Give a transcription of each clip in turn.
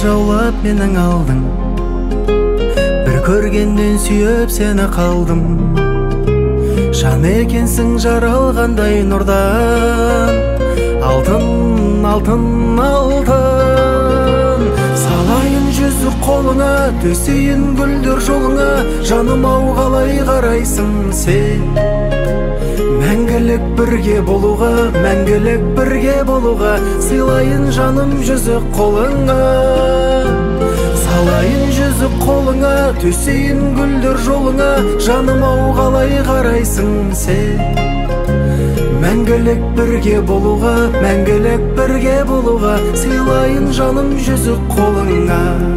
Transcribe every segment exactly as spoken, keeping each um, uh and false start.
жаулап менің алдың, бір көргенден сүйіп сені қалдым. Жан екенсің жаралғандай нұрдан, алтын, алтын, алтын. Салайын жүзік қолыңа, төсейін гүлдер жолыңа, жаным ау қалай қарайсың сен? Мәңгілік бірге болуға, мәңгілік бірге болуға, сыйлайын жаным жүзік қолыңа. Салайын жүзік қолыңа, төсейін гүлдер жолыңа, жаным ау қалай қарайсың сен? Мәңгілік бірге болуға, мәңгілік бірге болуға, сыйлайын жаным жүзік қолыңа.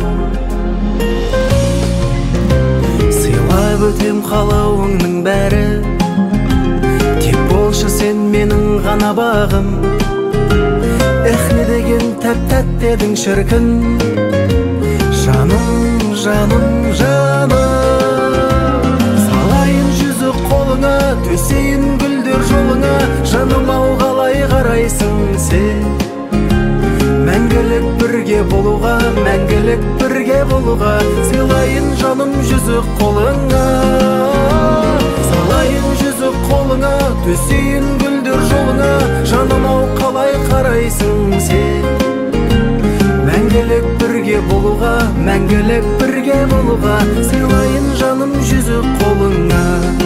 Сыйлап өтем қалауыңның бәрі, тек болшы сен менің ғана бағым. Эх, не деген тәп-тәт дедің шіркін, жаным, жаным, жаным. Салайын жүзік қолыңа, төсейін гүлдер жолыңа, жаным ау қалай қарайсың сен? Мәңгілік бірге болуға, мәңгілік бірге болуға, сыйлайын жаным жүзік қолыңа. Салайын жүзік қолыңа, төсейін гүлдер жолыңа, жаным ау қалай қарайсың сен? Мәңгілік бірге болуға, мәңгілік бірге болуға, сыйлайын жаным жүзік қолыңа.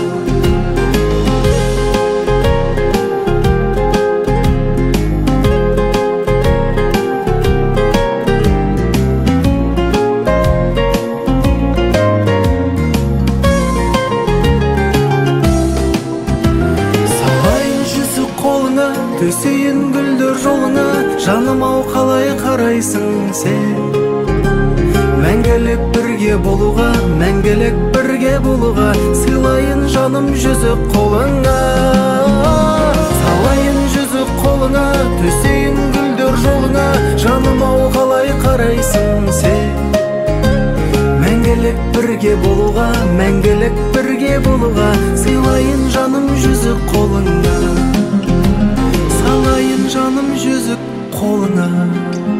Төсейін гүлдер жолыңа, жаным ау қалай қарайсың сен? Мәңгілік бірге болуға, мәңгілік бірге болуға, сыйлайын жаным жүзік қолыңа. Салайын жүзік қолыңа, төсейін гүлдер жолыңа, жаным ау қалай қарайсың сен? Мәңгілік бірге болуға, мәңгілік бірге болуға, сыйлайын жаным жүзік қолыңа. Салайын жаным жүзік қолыңа.